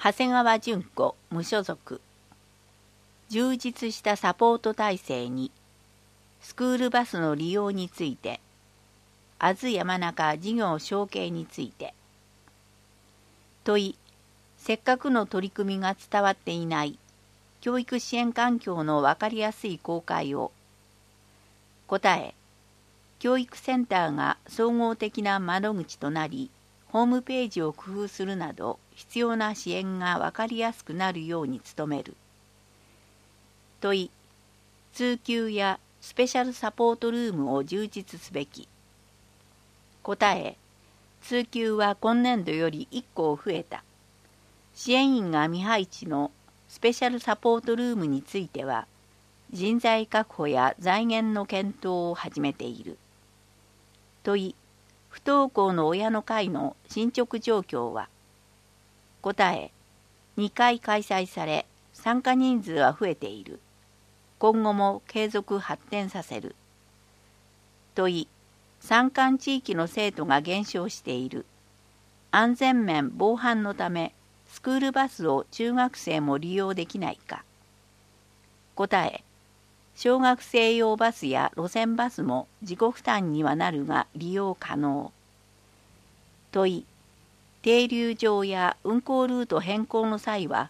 長谷川純子無所属。充実したサポート体制に、スクールバスの利用について、阿津山中事業承継について。問い、せっかくの取り組みが伝わっていない教育支援環境の分かりやすい公開を。答え、教育センターが総合的な窓口となり、ホームページを工夫するなど必要な支援が分かりやすくなるように努める。問い、通級やスペシャルサポートルームを充実すべき。答え、通級は今年度より1校増えた。支援員が未配置のスペシャルサポートルームについては、人材確保や財源の検討を始めている。問い、不登校の親の会の進捗状況は。答え、2回開催され、参加人数は増えている。今後も継続発展させる。問い、山間地域の生徒が減少している。安全面防犯のため、スクールバスを中学生も利用できないか。答え、小学生用バスや路線バスも自己負担にはなるが利用可能。問い、停留場や運行ルート変更の際は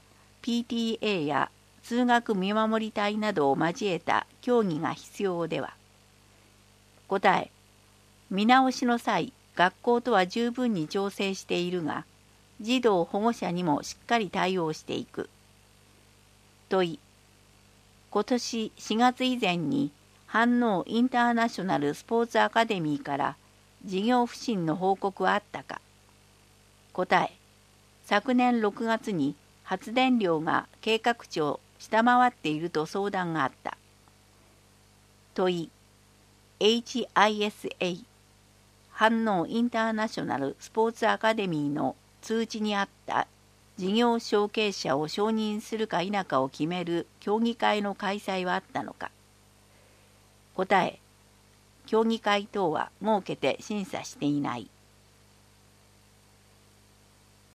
PTA や通学見守り隊などを交えた協議が必要では。答え、見直しの際、学校とは十分に調整しているが、児童保護者にもしっかり対応していく。問い、今年4月以前に飯能インターナショナルスポーツアカデミーから事業不振の報告はあったか。答え、昨年6月に発電量が計画値を下回っていると相談があった。問い、HISA 飯能インターナショナルスポーツアカデミーの通知にあった事業承継者を承認するか否かを決める協議会の開催はあったのか。答え、協議会等は設けて審査していない。